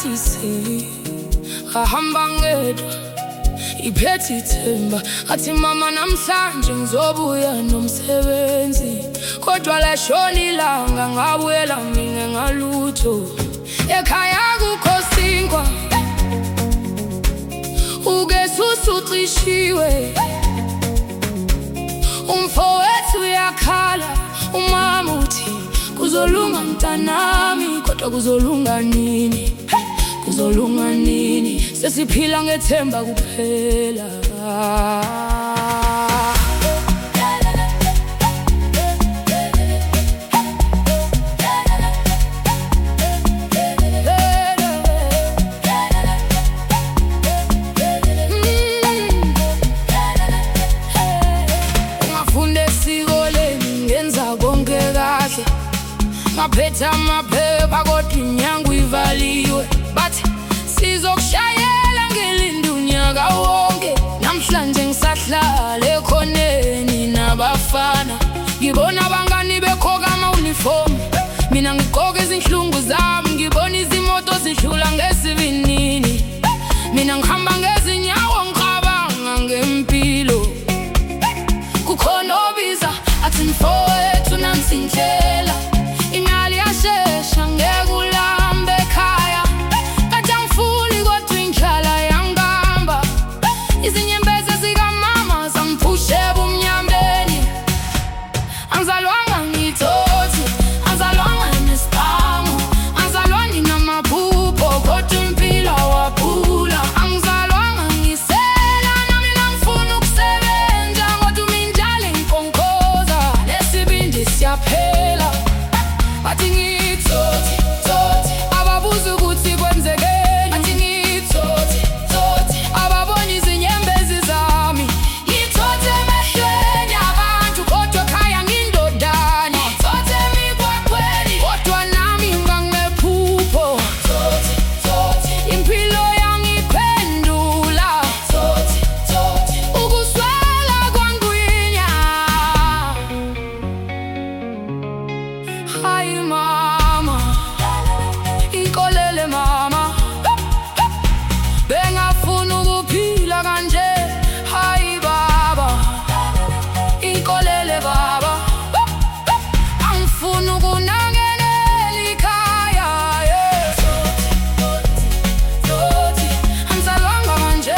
ngisi ahamba ngedwa iphethe ithemba athi mama namhlanje ngizobuya nomsebenzi kodwa lashona ilanga ngabuyela mina ngalutho ekhaya kukho sinkwa ugesusu ucishiwe umfowethu uyakhala umama uthi kuzolunga mntanami kodwa kuzolunga nini kuzolunga nini sesiphila ngethemba kuphela ungafunde esikoleni ngenza konke kahle ngaphetha amaphepha kodwa inyango ivaliwe bathi sizokushayela ngelinda unyaka wonke namhlanje ngisahlala ekhoneni nabafana ngibona abangani bekhoka ama-uniform mina ngigqoka izinhlungu zami ngibona izimoto zidlula ngesivinini mina ngihamba ngezinyawo ngicabanga ngempilo kukhona obiza athi mfowethu nansi indlela imali yashesha ngeke ulambe ekhaya kade angifuni kodwa indlala yangihamba izinyembezi zikamama zangiphusha ebumnyameni angizalwanga ngiyithothi angizalwanga nesibhamu angizalwa nginamaphupho kodwa impilo waphula angizalwanga ngisela nami ngangifuna ukusebenza kodwa umindlala inkonkoza lesibindi siyaphela bathi ngithothi thothi ababuza ukuthi kwenzekeni bathi ngithothi thothi ababona izinyembezi zami ngithothi emehlweni abantu kodwa ekhaya ngindodana ngithothi emigwaqweni kodwa nami nganginephupho thothi thothi impilo yangiphendula thothi thothi ukuswela kwangwinya hayi mama inkolele mama bengafuna ukuphila kanje hayi baba inkolele baba angifuna ukunangelela ikhaya thothi angizalwanga kanje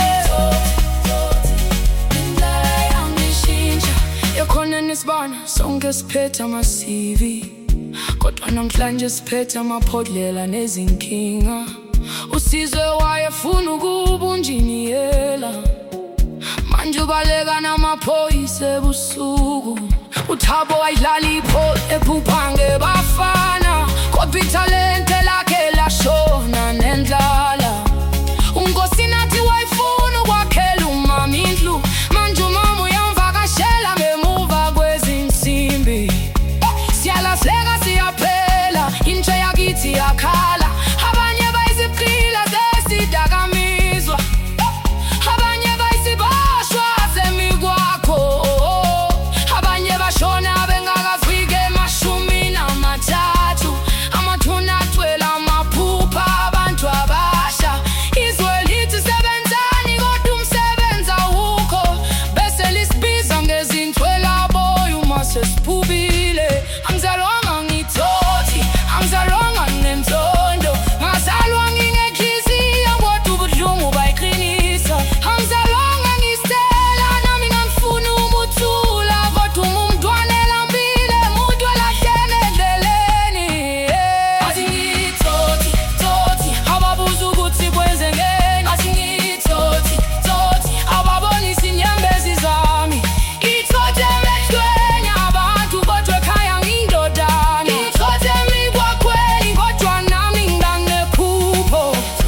indlela yangishintsha ekhoneni sibona sonke siphethe ama-CV kodwa namhlanje siphethe amaphodlela nezinkinga usizwe wayefuna ukuba unjiniyela manje ubaleka namaphoyisa ebusuku uThabo wayidlala ipho ephupha ngebafana kodwa ithalente lakhe lashona nendlala unkosini athi wayefuna ukwakhela umama indlu manje umama uyamvakashela ngemuva kwezinsimbi siyalahleka siyaphela intsha yakithi yakhala abanye bayisiphila zesidakamizwa abanye bayisibashwa semigwaqo abanye bashona bengakafiki emashumini amathathu amathuna athwele amaphupha abantu abasha izwe lithi sebenzani kodwa umsebenzi awukho bese lisibiza ngezinhlwelaboya uma sesiphubile angizalwanga ngithothi angizalwanga ngenzondo ngazalwa nginenhliziyo kodwa ubuhlungu bayiqinisa angizalwanga ngisela nami ngangifuna umuthula kodwa umntwana elambile umuntu elahlene endleleni athi ngithothi thothi ababuza ukuthi kwenzekeni athi ngithothi thothi ababona izinyembezi zami ngithothi emehlweni abantu kodwa ekhaya ngindodana ngithothi emigwaqweni kodwa nami nganginephupho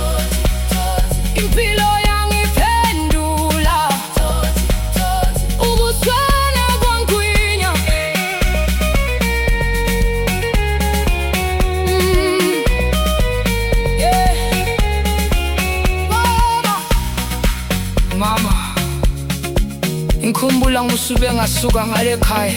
impilo yangiphendula ukuswela kwangwinya mama ngikhumbula ngusube ngasuka ngale khaya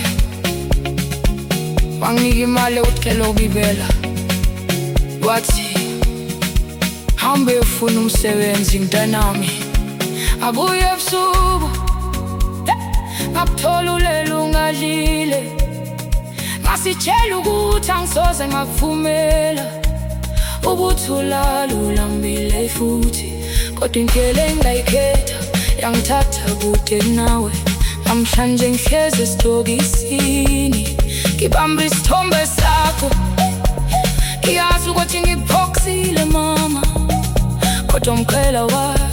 wanginika imali ukuthi ukugibela wathi Ngihambe ufuna umsebenzi mntanami, abuye ebusuku ngakuthola ulele ungadlile. Ngasitshela ukuthi angisoze ngakuvumela ukuthi ulale ulambile futhi, kodwa indlela engayikhetha yangithatha kude nawe. Namhlanje ngihlezi esitokisini ngibamba isithombe sakho, ngiyazi ukuthi ngiphoxile mama, kodwa umqhela wayo